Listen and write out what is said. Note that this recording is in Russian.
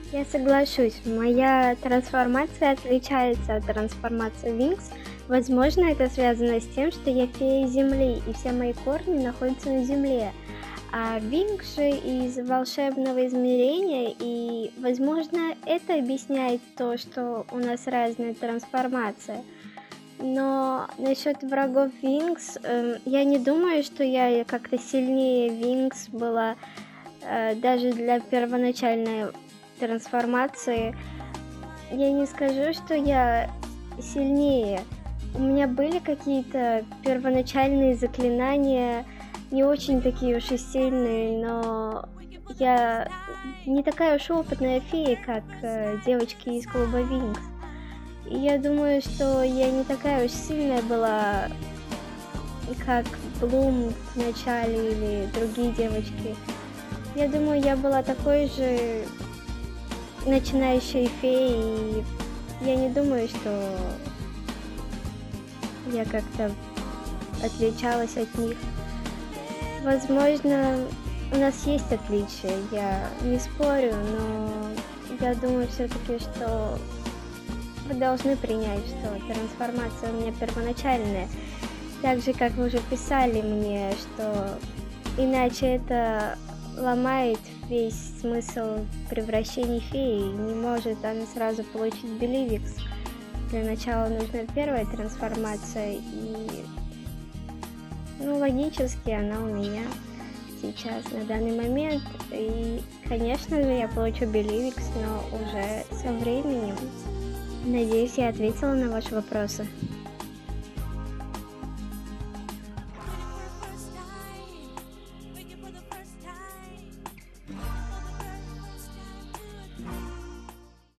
Я соглашусь, моя трансформация отличается от трансформации Винкс. Возможно, это связано с тем, что я фея Земли, и все мои корни находятся на Земле. А Винкс же из волшебного измерения, и, возможно, это объясняет то, что у нас разная трансформация. Но насчет врагов Винкс, я не думаю, что я как-то сильнее Винкс была, даже для первоначальной трансформации. Я не скажу, что я сильнее. У меня были какие-то первоначальные заклинания, не очень такие уж и сильные, но я не такая уж опытная фея, как девочки из клуба Винкс. И я думаю, что я не такая уж сильная была, как Блум в начале или другие девочки. Я думаю, я была такой же начинающей феей, и я не думаю, что я как-то отличалась от них. Возможно, у нас есть отличия, я не спорю, но я думаю все-таки, что вы должны принять, что трансформация у меня первоначальная. Так же, как вы уже писали мне, что иначе это ломает весь смысл превращения феи. Не может она сразу получить Беливикс. Для начала нужна первая трансформация, и логически она у меня сейчас, на данный момент. И, конечно же, я получу Беливикс, но уже со временем. Надеюсь, я ответила на ваши вопросы.